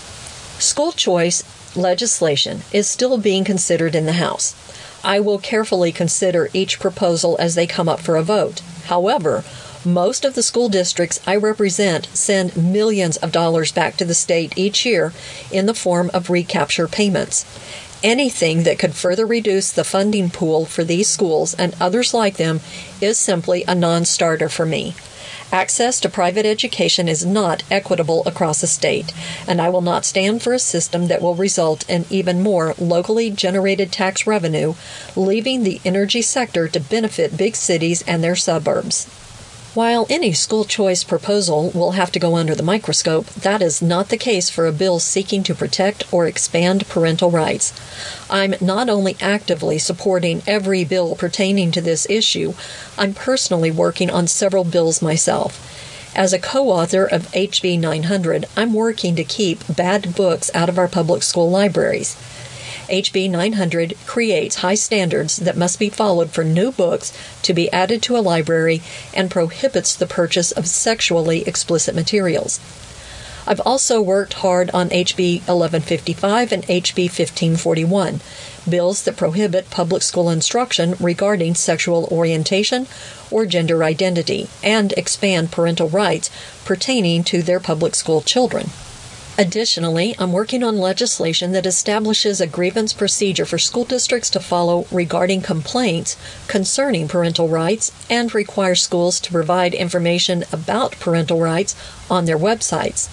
School choice legislation is still being considered in the House. I will carefully consider each proposal as they come up for a vote. However, most of the school districts I represent send millions of dollars back to the state each year in the form of recapture payments. Anything that could further reduce the funding pool for these schools and others like them is simply a non-starter for me. Access to private education is not equitable across the state, and I will not stand for a system that will result in even more locally generated tax revenue, leaving the energy sector to benefit big cities and their suburbs. While any school choice proposal will have to go under the microscope, that is not the case for a bill seeking to protect or expand parental rights. I'm not only actively supporting every bill pertaining to this issue, I'm personally working on several bills myself. As a co-author of H B nine hundred, I'm working to keep bad books out of our public school libraries. H B nine hundred creates high standards that must be followed for new books to be added to a library and prohibits the purchase of sexually explicit materials. I've also worked hard on H B eleven fifty-five and H B fifteen forty-one, bills that prohibit public school instruction regarding sexual orientation or gender identity and expand parental rights pertaining to their public school children. Additionally, I'm working on legislation that establishes a grievance procedure for school districts to follow regarding complaints concerning parental rights and requires schools to provide information about parental rights on their websites.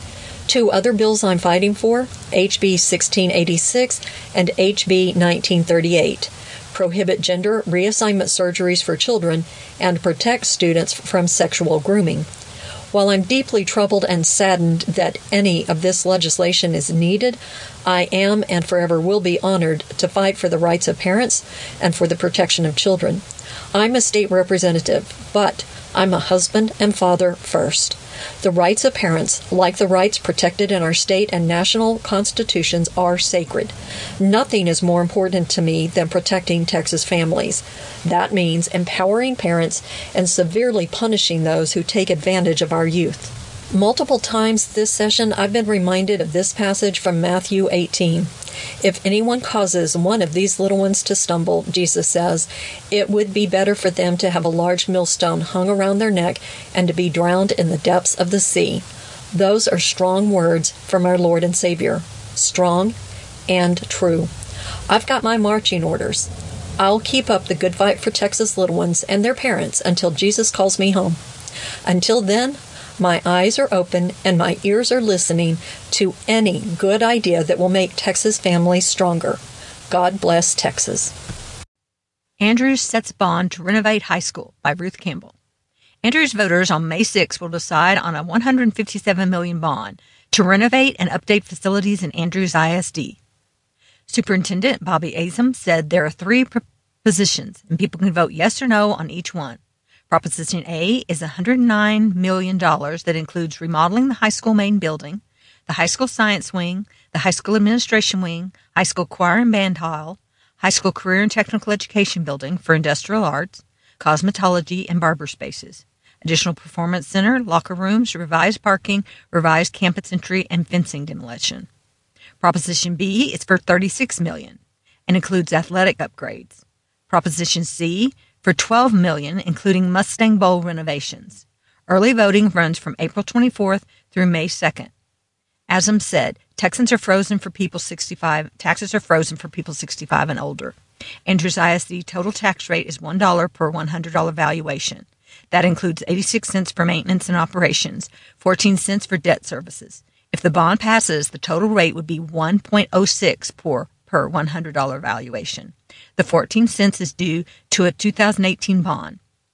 Two other bills I'm fighting for, H B sixteen eighty-six and H B nineteen thirty-eight, prohibit gender reassignment surgeries for children and protect students from sexual grooming. While I'm deeply troubled and saddened that any of this legislation is needed, I am and forever will be honored to fight for the rights of parents and for the protection of children. I'm a state representative, but I'm a husband and father first. The rights of parents, like the rights protected in our state and national constitutions, are sacred. Nothing is more important to me than protecting Texas families. That means empowering parents and severely punishing those who take advantage of our youth. Multiple times this session, I've been reminded of this passage from Matthew eighteen. If anyone causes one of these little ones to stumble, Jesus says, it would be better for them to have a large millstone hung around their neck and to be drowned in the depths of the sea. Those are strong words from our Lord and Savior. Strong and true. I've got my marching orders. I'll keep up the good fight for Texas little ones and their parents until Jesus calls me home. Until then, my eyes are open and my ears are listening to any good idea that will make Texas families stronger. God bless Texas.
Andrews sets bond to renovate high school by Ruth Campbell. Andrews voters on May sixth will decide on a one hundred fifty-seven million dollars bond to renovate and update facilities in Andrews I S D. Superintendent Bobby Azum said there are three propositions and people can vote yes or no on each one. Proposition A is one hundred nine million dollars that includes remodeling the high school main building, the high school science wing, the high school administration wing, high school choir and band hall, high school career and technical education building for industrial arts, cosmetology, and barber spaces, additional performance center, locker rooms, revised parking, revised campus entry, and fencing demolition. Proposition B is for thirty-six million dollars and includes athletic upgrades. Proposition C for twelve million dollars, including Mustang Bowl renovations. Early voting runs from April twenty-fourth through May second. Azum said, Texans are frozen for people sixty-five, taxes are frozen for people sixty-five and older. Andrews I S D total tax rate is one dollar per one hundred dollars valuation. That includes eighty-six cents for maintenance and operations, fourteen cents for debt services. If the bond passes, the total rate would be one point oh six per, per one hundred dollars valuation. The fourteen cents is due to a two thousand eighteen bond.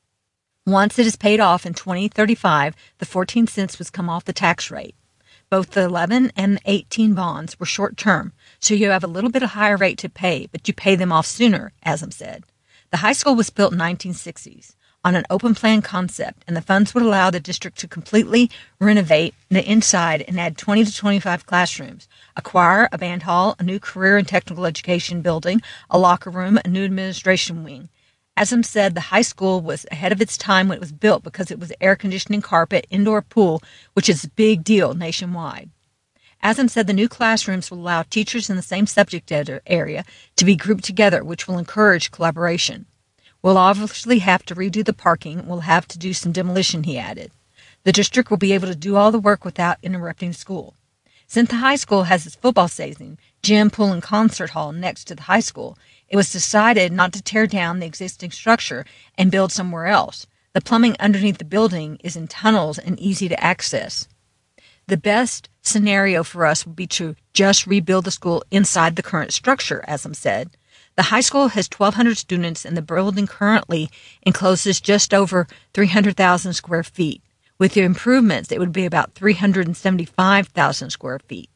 Once it is paid off in twenty thirty-five, the fourteen cents would come off the tax rate. Both the eleven and the eighteen bonds were short-term, so you have a little bit of higher rate to pay, but you pay them off sooner, Azum said. The high school was built in the nineteen sixties on an open plan concept, and the funds would allow the district to completely renovate the inside and add twenty to twenty-five classrooms, a choir, a band hall, a new career and technical education building, a locker room, a new administration wing. Azum said the high school was ahead of its time when it was built because it was air conditioning, carpet, indoor pool, which is a big deal nationwide. Azum said the new classrooms will allow teachers in the same subject area to be grouped together, which will encourage collaboration. We'll obviously have to redo the parking. We'll have to do some demolition, he added. The district will be able to do all the work without interrupting school. Since the high school has its football stadium, gym, pool, and concert hall next to the high school, it was decided not to tear down the existing structure and build somewhere else. The plumbing underneath the building is in tunnels and easy to access. The best scenario for us would be to just rebuild the school inside the current structure, Azum said. The high school has twelve hundred students, and the building currently encloses just over three hundred thousand square feet. With the improvements, it would be about three hundred seventy-five thousand square feet.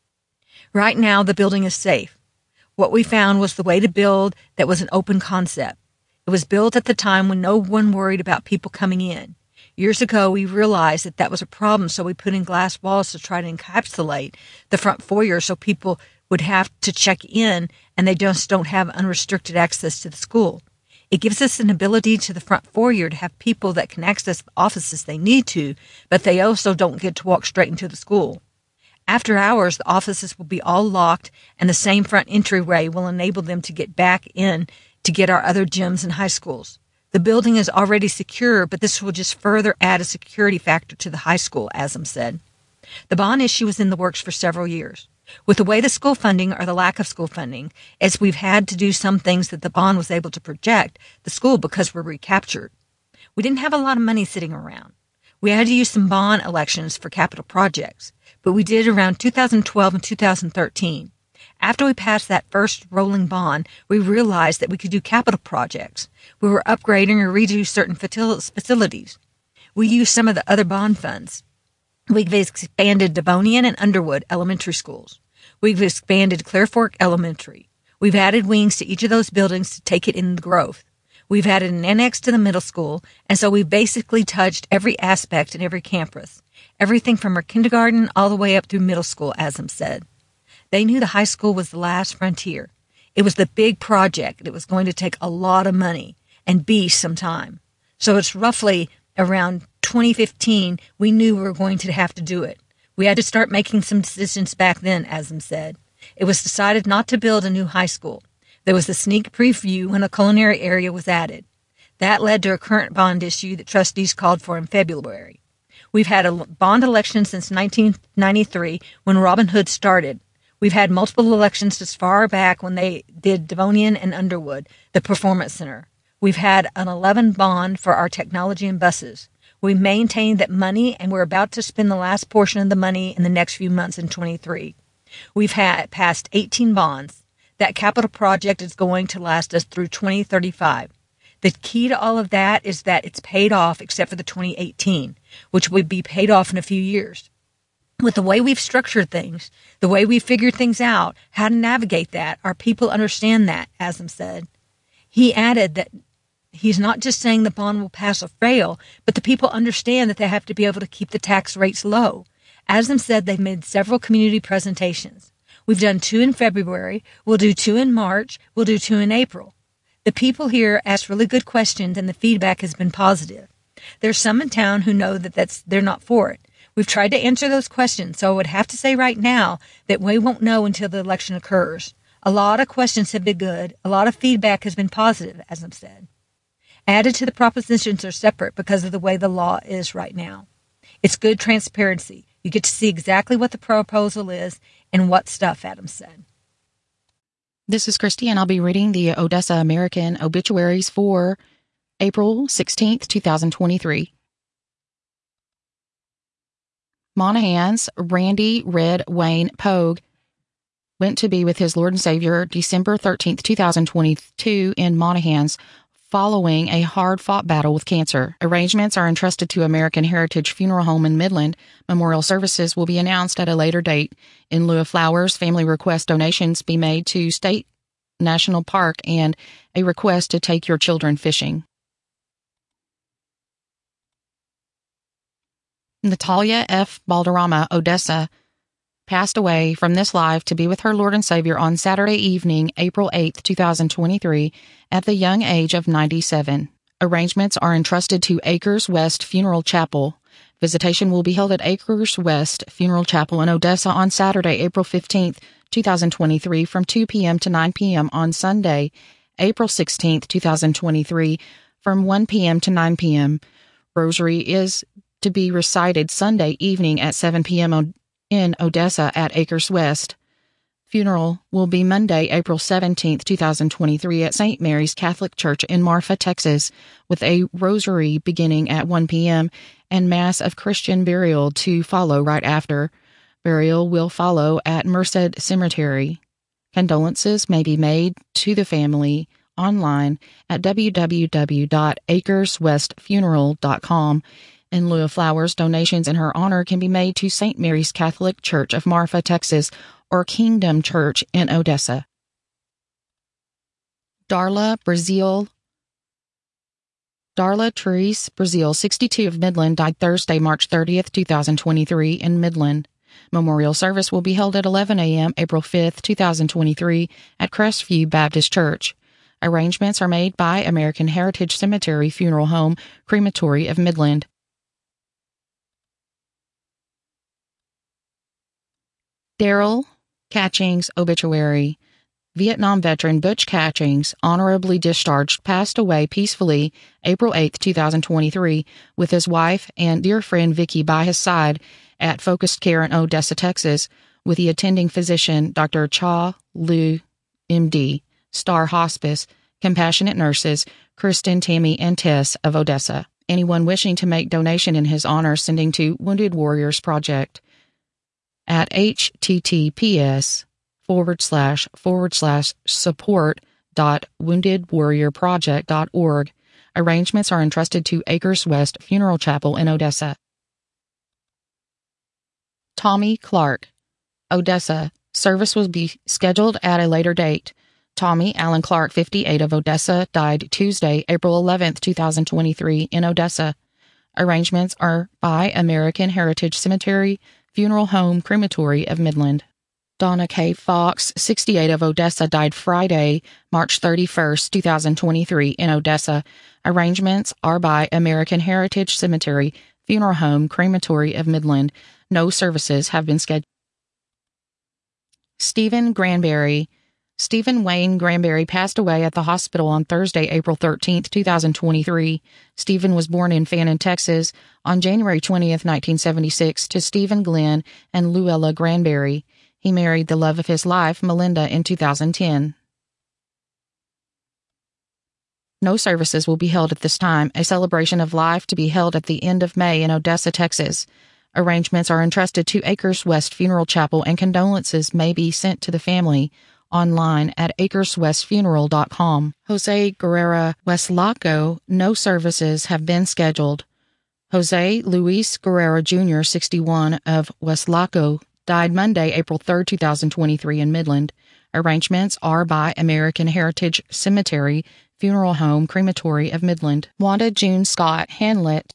Right now, the building is safe. What we found was the way to build that was an open concept. It was built at the time when no one worried about people coming in. Years ago, we realized that that was a problem, so we put in glass walls to try to encapsulate the front foyer so people would have to check in, and they just don't have unrestricted access to the school. It gives us an ability to the front foyer to have people that can access the offices they need to, but they also don't get to walk straight into the school. After hours, the offices will be all locked, and the same front entryway will enable them to get back in to get our other gyms and high schools. The building is already secure, but this will just further add a security factor to the high school, Asm said. The bond issue was in the works for several years. With the way the school funding or the lack of school funding, as we've had to do some things that the bond was able to project the school because we're recaptured. We didn't have a lot of money sitting around. We had to use some bond elections for capital projects, but we did around two thousand twelve and two thousand thirteen. After we passed that first rolling bond, we realized that we could do capital projects. We were upgrading or redo certain facilities. We used some of the other bond funds. We've expanded Devonian and Underwood elementary schools. We've expanded Clear Fork Elementary. We've added wings to each of those buildings to take it in the growth. We've added an annex to the middle school, and so we've basically touched every aspect in every campus. Everything from our kindergarten all the way up through middle school, Asm said. They knew the high school was the last frontier. It was the big project that was going to take a lot of money and be some time. So it's roughly around twenty fifteen, we knew we were going to have to do it. We had to start making some decisions back then, Asm said. It was decided not to build a new high school. There was a sneak preview when a culinary area was added. That led to a current bond issue that trustees called for in February. We've had a bond election since nineteen ninety-three when Robin Hood started. We've had multiple elections as far back when they did Devonian and Underwood, the Performance Center. We've had an eleven bond for our technology and buses. We maintained that money, and we're about to spend the last portion of the money in the next few months in twenty-three. We've had passed eighteen bonds. That capital project is going to last us through twenty thirty-five. The key to all of that is that it's paid off except for the twenty eighteen, which would be paid off in a few years. With the way we've structured things, the way we've figured things out, how to navigate that, our people understand that, Asm said. He added that he's not just saying the bond will pass or fail, but the people understand that they have to be able to keep the tax rates low. Asm said they've made several community presentations. We've done two in February, we'll do two in March, we'll do two in April. The people here asked really good questions, and the feedback has been positive. There's some in town who know that that's they're not for it. We've tried to answer those questions, so I would have to say right now that we won't know until the election occurs. A lot of questions have been good. A lot of feedback has been positive, as I've said. Added to the propositions are separate because of the way the law is right now. It's good transparency. You get to see exactly what the proposal is and what stuff, Adams said.
This is Christy, and I'll be reading the Odessa American obituaries for April sixteenth, twenty twenty-three. Monahans Randy Red Wayne Pogue went to be with his Lord and Savior December thirteenth, twenty twenty-two in Monahans following a hard-fought battle with cancer. Arrangements are entrusted to American Heritage Funeral Home in Midland. Memorial services will be announced at a later date. In lieu of flowers, family request donations be made to State National Park and a request to take your children fishing. Natalia F. Balderrama, Odessa, passed away from this life to be with her Lord and Savior on Saturday evening, April eighth, twenty twenty-three, at the young age of ninety-seven. Arrangements are entrusted to Acres West Funeral Chapel. Visitation will be held at Acres West Funeral Chapel in Odessa on Saturday, April fifteenth, twenty twenty-three, from two p.m. to nine p.m. on Sunday, April sixteenth, twenty twenty-three, from one p.m. to nine p.m. Rosary is to be recited Sunday evening at seven p.m. in Odessa at Acres West. Funeral will be Monday, April seventeenth, twenty twenty-three at Saint Mary's Catholic Church in Marfa, Texas, with a rosary beginning at one p.m. and Mass of Christian burial to follow right after. Burial will follow at Merced Cemetery. Condolences may be made to the family online at w w w dot acres west funeral dot com. In lieu of flowers, donations in her honor can be made to Saint Mary's Catholic Church of Marfa, Texas, or Kingdom Church in Odessa. Darla Brazil Darla Therese Brazil, sixty-two, of Midland, died Thursday, March thirtieth, twenty twenty-three, in Midland. Memorial service will be held at eleven a.m. April fifth, twenty twenty-three at Crestview Baptist Church. Arrangements are made by American Heritage Cemetery Funeral Home, Crematory of Midland. Daryl Catchings obituary. Vietnam veteran Butch Catchings, honorably discharged, passed away peacefully April eighth, twenty twenty-three, with his wife and dear friend Vicky by his side at Focused Care in Odessa, Texas, with the attending physician Doctor Cha Lu, M D, Star Hospice, compassionate nurses Kristen, Tammy, and Tess of Odessa. Anyone wishing to make donation in his honor sending to Wounded Warriors Project at https forward slash forward slash support dot woundedwarriorproject dot org. Arrangements are entrusted to Acres West Funeral Chapel in Odessa. Tommy Clark, Odessa. Service will be scheduled at a later date. Tommy Allen Clark, fifty-eight, of Odessa, died Tuesday, April eleventh, twenty twenty-three, in Odessa. Arrangements are by American Heritage Cemetery, Funeral Home, Crematory of Midland. Donna K. Fox, sixty-eight, of Odessa, died Friday, March thirty-first, twenty twenty-three, in Odessa. Arrangements are by American Heritage Cemetery, Funeral Home, Crematory of Midland. No services have been scheduled. Stephen Granberry. Stephen Wayne Granberry passed away at the hospital on Thursday, April thirteenth, twenty twenty-three. Stephen was born in Fannin, Texas, on January twentieth, nineteen seventy-six, to Stephen Glenn and Luella Granberry. He married the love of his life, Melinda, in two thousand ten. No services will be held at this time. A celebration of life to be held at the end of May in Odessa, Texas. Arrangements are entrusted to Acres West Funeral Chapel, and condolences may be sent to the family online at acres west funeral dot com. Jose Guerrera Westlaco, no services have been scheduled. Jose Luis Guerrera Junior, sixty-one, of Westlaco, died Monday, April third, twenty twenty-three, in Midland. Arrangements are by American Heritage Cemetery, Funeral Home, Crematory of Midland. Wanda June Scott Hanlett,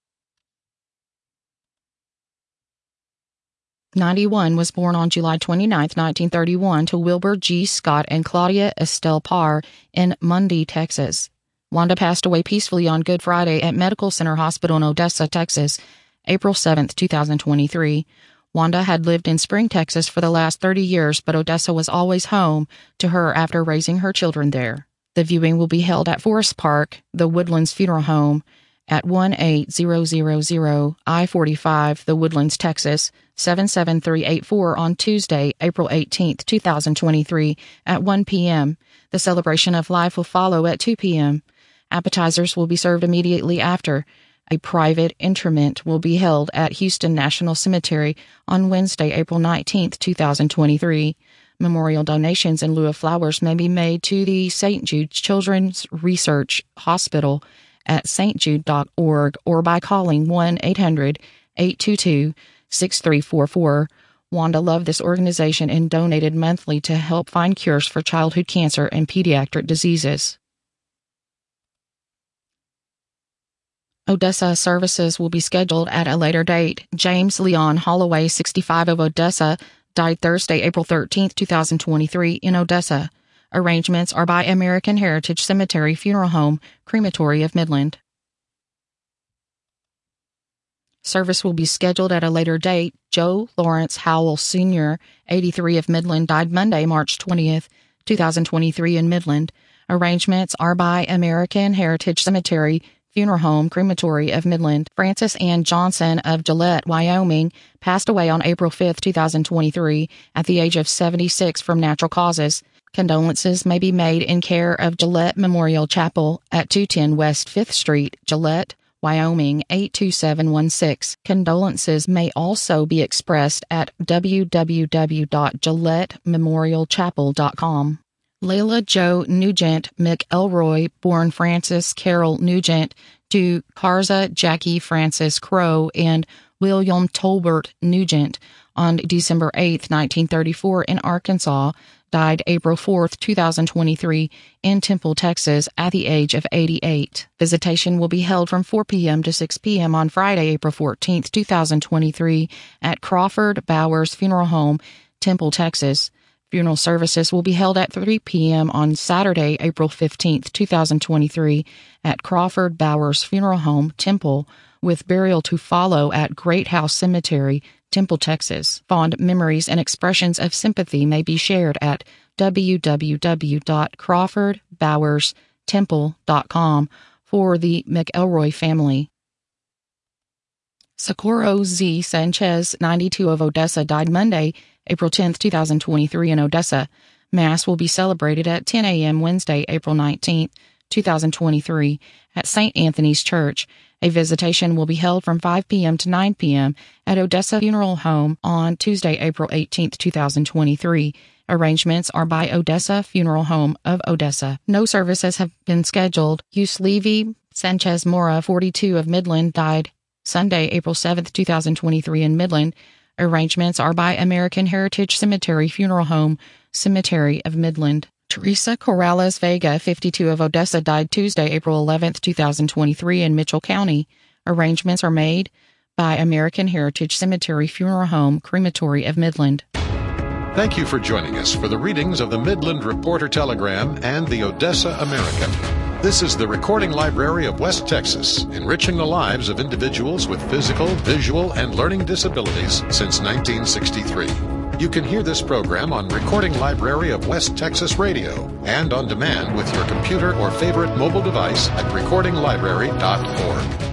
ninety-one, was born on July twenty-ninth, nineteen thirty-one, to Wilbur G. Scott and Claudia Estelle Parr in Mundy, Texas. Wanda passed away peacefully on Good Friday at Medical Center Hospital in Odessa, Texas, April seventh, twenty twenty-three. Wanda had lived in Spring, Texas for the last thirty years, but Odessa was always home to her after raising her children there. The viewing will be held at Forest Park, the Woodlands Funeral Home, at one eight zero zero zero I forty-five, The Woodlands, Texas, seven seven three eight four on Tuesday, April eighteenth, twenty twenty-three, at one p.m. The celebration of life will follow at two p.m. Appetizers will be served immediately after. A private interment will be held at Houston National Cemetery on Wednesday, April nineteenth, twenty twenty-three. Memorial donations in lieu of flowers may be made to the Saint Jude Children's Research Hospital at s t jude dot org or by calling one eight hundred eight two two six three four four. Wanda loved this organization and donated monthly to help find cures for childhood cancer and pediatric diseases. Odessa services will be scheduled at a later date. James Leon Holloway, sixty-five, of Odessa, died Thursday, April thirteenth, twenty twenty-three, in Odessa. Arrangements are by American Heritage Cemetery, Funeral Home, Crematory of Midland. Service will be scheduled at a later date. Joe Lawrence Howell, Senior, eighty-three, of Midland, died Monday, March twentieth, twenty twenty-three, in Midland. Arrangements are by American Heritage Cemetery, Funeral Home, Crematory of Midland. Frances Ann Johnson of Gillette, Wyoming, passed away on April fifth, twenty twenty-three, at the age of seventy-six from natural causes. Condolences may be made in care of Gillette Memorial Chapel at two ten West fifth Street, Gillette, Wyoming, eight two seven one six. Condolences may also be expressed at w w w dot gillette memorial chapel dot com. Layla Jo Nugent McElroy, born Frances Carol Nugent, to Karza Jackie Frances Crow and William Tolbert Nugent, on December eighth, nineteen thirty-four, in Arkansas, died April fourth, twenty twenty-three, in Temple, Texas, at the age of eighty-eight. Visitation will be held from four p.m. to six p.m. on Friday, April fourteenth, twenty twenty-three, at Crawford Bowers Funeral Home, Temple, Texas. Funeral services will be held at three p.m. on Saturday, April fifteenth, twenty twenty-three, at Crawford Bowers Funeral Home, Temple, with burial to follow at Great House Cemetery, Temple, Texas. Fond memories and expressions of sympathy may be shared at w w w dot crawford bowers temple dot com for the McElroy family. Socorro Z. Sanchez, ninety-two, of Odessa, died Monday, April tenth, twenty twenty-three, in Odessa. Mass will be celebrated at ten a.m. Wednesday, April nineteenth, twenty twenty-three, at Saint Anthony's Church. A visitation will be held from five p.m. to nine p.m. at Odessa Funeral Home on Tuesday, April eighteenth, twenty twenty-three. Arrangements are by Odessa Funeral Home of Odessa. No services have been scheduled. Yuslevi Sanchez Mora, forty-two, of Midland, died Sunday, April seventh, twenty twenty-three, in Midland. Arrangements are by American Heritage Cemetery Funeral Home, Cemetery of Midland. Teresa Corrales Vega, fifty-two, of Odessa, died Tuesday, April eleventh, twenty twenty-three, in Mitchell County. Arrangements are made by American Heritage Cemetery Funeral Home, Crematory of Midland.
Thank you for joining us for the readings of the Midland Reporter Telegram and the Odessa American. This is the Recording Library of West Texas, enriching the lives of individuals with physical, visual, and learning disabilities since nineteen sixty-three. You can hear this program on Recording Library of West Texas Radio and on demand with your computer or favorite mobile device at recording library dot org.